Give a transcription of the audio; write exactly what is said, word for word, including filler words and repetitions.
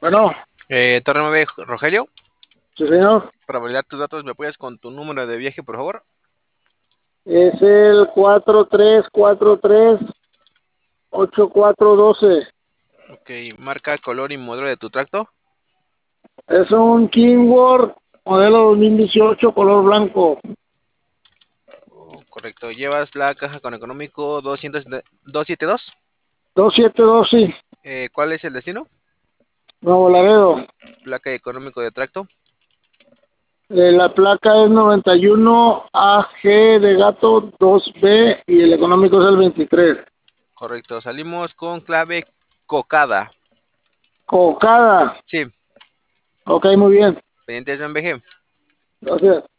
Bueno, Eh, Torre nueve, Rogelio, sí, señor. para validar tus datos, ¿me apoyas con tu número de viaje, por favor? Es el cuatro tres cuatro tres ocho cuatro uno dos. Ok, marca, color y modelo de tu tracto. Es un Kingworth modelo dos mil dieciocho, color blanco. Oh, correcto, llevas la caja con económico doscientos doscientos setenta y dos. Dos siete dos, sí. Eh, ¿cuál es el destino? Nuevo Laredo. Placa y económico de tracto. Eh, la placa es noventa y uno A G de gato dos B y el económico es el veintitrés. Correcto, salimos con clave cocada. Cocada. Sí, Ok, muy bien. pendientes de M B G. Gracias.